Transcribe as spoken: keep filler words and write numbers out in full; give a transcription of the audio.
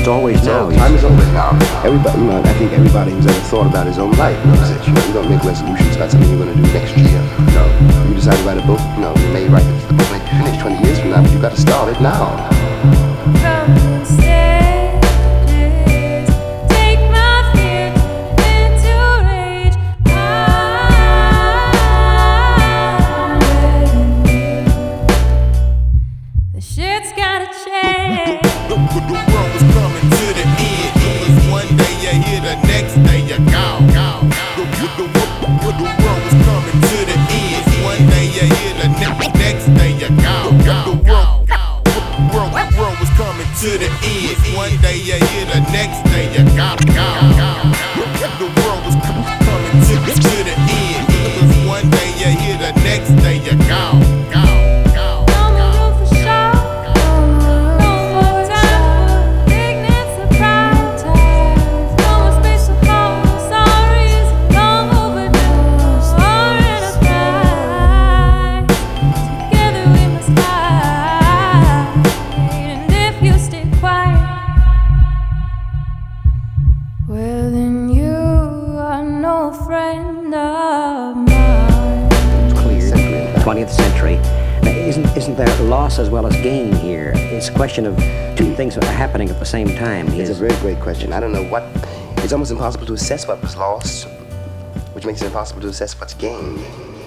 always now. No, time is over now. Everybody, you know, I think everybody who's ever thought about his own life knows that, you know, you don't make resolutions about something you're going to do next year. No, you decide to write a book, you know, you may write the book may be finished twenty years from now, but you got to start it now. Shit's gotta change. The, the, the world was coming to the end. It was one day you're here, the next day you're gone. gone. The, the, the, the, the world was coming to the end. One day you're here, the ne- next day you're gone. gone. The world, world, world was coming to the end. One day you're here, the next day you're gone. gone. gone. The world was coming to, to the end. It was one day you're here, the next day you're gone. gone. Well, then you are no friend of mine. It's clear. twentieth century. Now, isn't, isn't there loss as well as gain here? It's a question of two things that are happening at the same time. It's a very great question. I don't know what, it's almost impossible to assess what was lost, which makes it impossible to assess what's gained.